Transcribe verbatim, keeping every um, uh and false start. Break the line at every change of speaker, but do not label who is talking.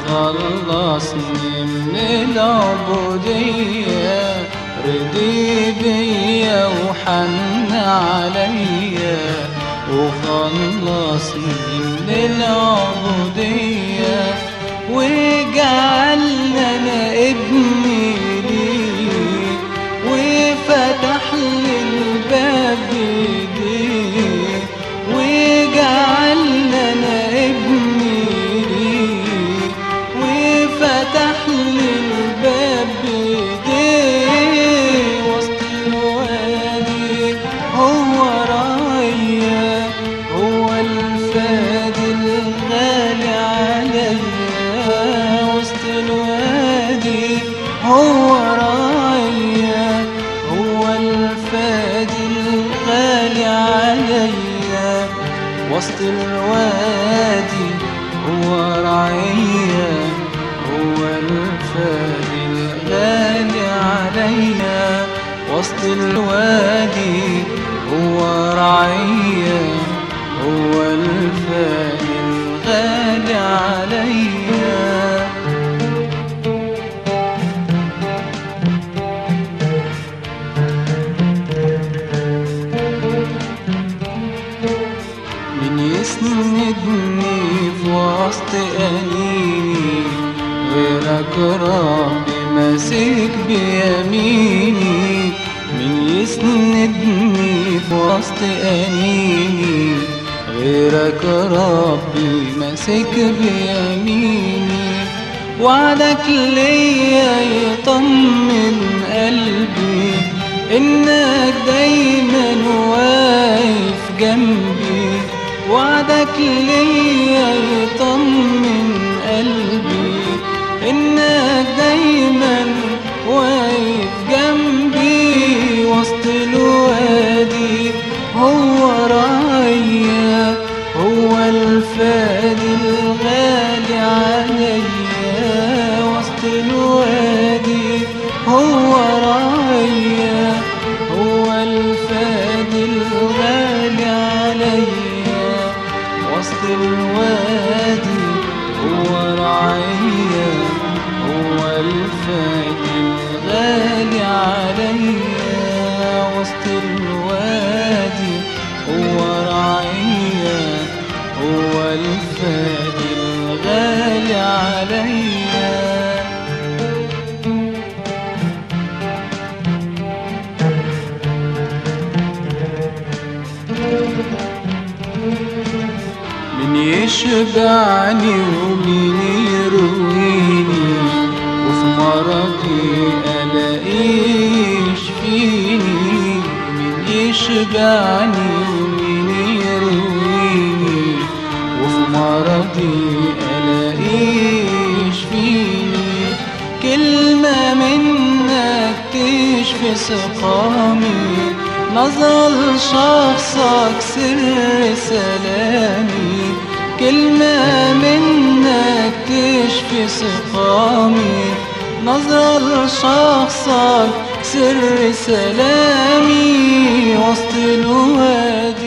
وخلصني من العبودية، رضي بيا وحن عليا وخلصني من العبودية، وجعلنا انا ابني ليه، وفتح لي الباب بايديه، وجعلنا انا ابني ليه، وفتح لي الباب بايديه. وسط الوادي هو راعيا، هو الفادي الغالي عليا، وسط الوادي هو راعيا، هو الفادي الغالي عليا، وسط الوادي هو راعيا، هو الفادي الغالي عليا، وسط الوادي هو راعيا، هو الفادي الغالي عليا. من يسندني في وسط أنيني غيرك ربي ماسك بيميني، من يسندني في وسط أنيني غيرك ربي ماسك بيميني، وعدك ليا يطمن قلبي إنك دايما واقف جنبي، وعدك ليا يطمن قلبي إنك دايما واقف جنبي. وسط الوادي هو راعيا، هو الفادي الغالي عليا، وسط الوادي هو راعيا، هو الفادي الغالي عليا، وسط الوادي هو راعيا، هو الفادي الغالي عليا، وسط الوادي هو راعيا، هو الفادي الغالي عليا. من يشبعني ومين يرويني، وفي مرضي ألاقيه يشفيني، من يشبعني ومين يرويني، وفي مرضي ألاقيه يشفيني، كلمة منك تشفي سقامي، نظرة لشخصك سر سلامي، كلمة منك تشفي سقامي، نظرة لشخصك سر سلامي. وسط الوادي